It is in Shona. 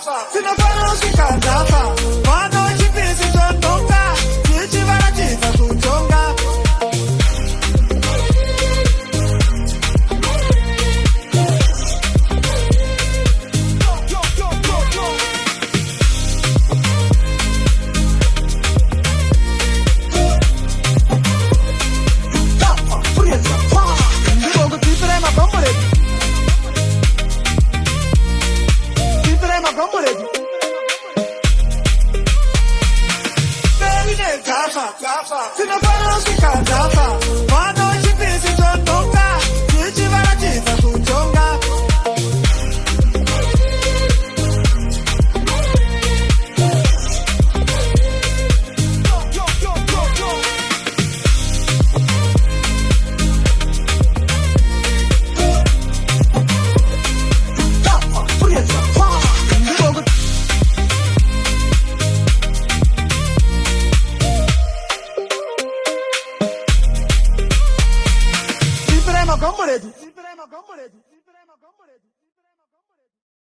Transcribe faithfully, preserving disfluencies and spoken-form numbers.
Se não for não fica tapa. Boa noite, pense tonga. Se tiver ativa com tonga. Se não for não fica tapa. Boa noite, pense tonga. Se tiver ativa com tonga. Come with it.